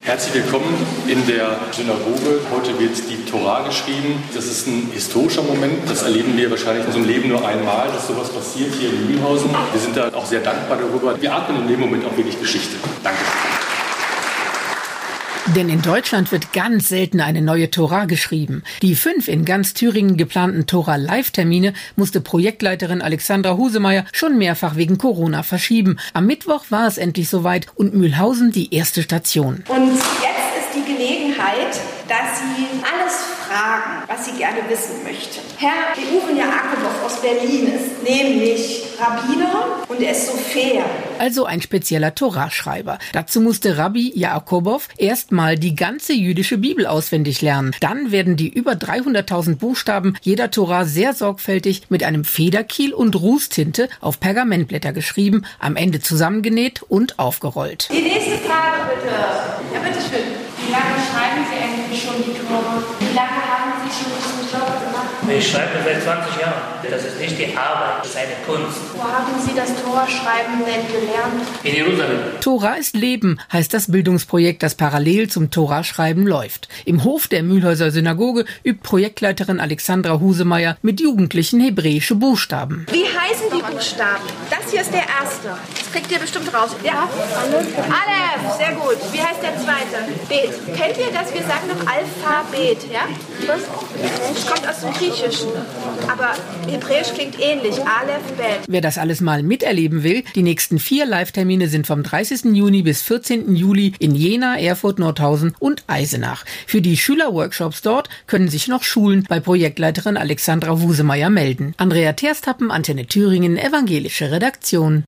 Herzlich willkommen in der Synagoge. Heute wird die Tora geschrieben. Das ist ein historischer Moment. Das erleben wir wahrscheinlich in unserem Leben nur einmal, dass sowas passiert hier in Mühlhausen. Wir sind da auch sehr dankbar darüber. Wir atmen in dem Moment auch wirklich Geschichte. Danke. Denn in Deutschland wird ganz selten eine neue Tora geschrieben. Die 5 in ganz Thüringen geplanten Tora-Live-Termine musste Projektleiterin Alexandra Husemeyer schon mehrfach wegen Corona verschieben. Am Mittwoch war es endlich soweit und Mühlhausen die erste Station. Und jetzt ist die Gelegenheit, dass Sie alles fragen, was Sie gerne wissen möchten. Herr Reuven Jakobow aus Berlin ist nämlich Rabbiner und er ist Sofer. Also ein spezieller Toraschreiber. Dazu musste Rabbi Jakobow erstmal die ganze jüdische Bibel auswendig lernen. Dann werden die über 300.000 Buchstaben jeder Tora sehr sorgfältig mit einem Federkiel und Rußtinte auf Pergamentblätter geschrieben, am Ende zusammengenäht und aufgerollt. Die nächste Frage bitte. Ja, bitteschön. Wie lange schreiben Sie eigentlich schon die Tora? Wie lange haben Sie schon diesen Job gemacht? Ich schreibe seit 20 Jahren. Das ist nicht die Arbeit, das ist eine Kunst. Wo haben Sie das Tora-Schreiben denn gelernt? In Jerusalem. Tora ist Leben, heißt das Bildungsprojekt, das parallel zum Tora-Schreiben läuft. Im Hof der Mühlhäuser Synagoge übt Projektleiterin Alexandra Husemeyer mit Jugendlichen hebräische Buchstaben. Wie heißen die Buchstaben? Das hier ist der erste. Das kriegt ihr bestimmt raus. Ja. Aleph, sehr gut. Wie heißt der zweite? Bet. Kennt ihr das? Wir sagen noch Alphabet, ja? Was? Das kommt aus dem Griechischen. Aber Hebräisch klingt ähnlich. Aleph, Bet. Wer das alles mal miterleben will, die nächsten 4 Live-Termine sind vom 30. Juni bis 14. Juli in Jena, Erfurt, Nordhausen und Eisenach. Für die Schülerworkshops dort können sich noch Schulen bei Projektleiterin Alexandra Husemeyer melden. Andrea Terstappen, Antenne Thüringen, evangelische Redaktion.